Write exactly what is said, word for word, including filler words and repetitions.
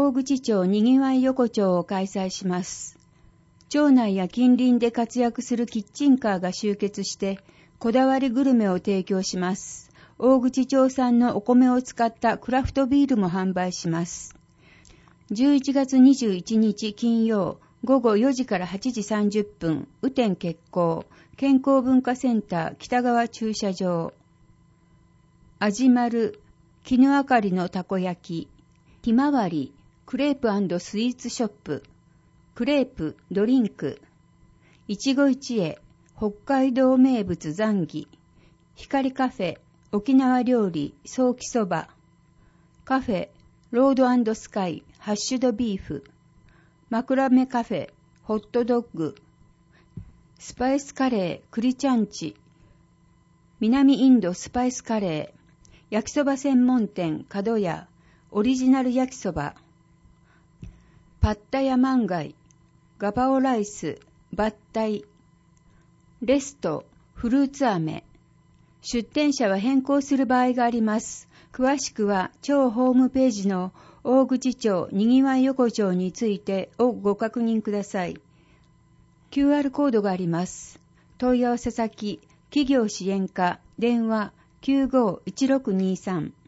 大口町にぎわい横丁を開催します。町内や近隣で活躍するキッチンカーが集結して、こだわりグルメを提供します。大口町産のお米を使ったクラフトビールも販売します。じゅういちがつにじゅういちにち金曜、ごごよじからはちじさんじゅっぷん、雨天決行、健康文化センター北川駐車場。あじまる、絹あかりのたこ焼き、ひまわり、クレープ&スイーツショップ、クレープ、ドリンク、いちご一会、北海道名物ザンギ、光カフェ、沖縄料理、ソーキそば、カフェ、ロード&スカイ、ハッシュドビーフ、枕目カフェ、ホットドッグ、スパイスカレー、栗ちゃんち、南インドスパイスカレー、焼きそば専門店、角屋、オリジナル焼きそば、パッタヤマンガイ、ガパオライス、バッタイ、レスト、フルーツ飴。出店者は変更する場合があります。詳しくは、町ホームページの大口町にぎわい横丁についてをご確認ください。キューアール コードがあります。問い合わせ先、企業支援課、電話 きゅうごいちろくにさん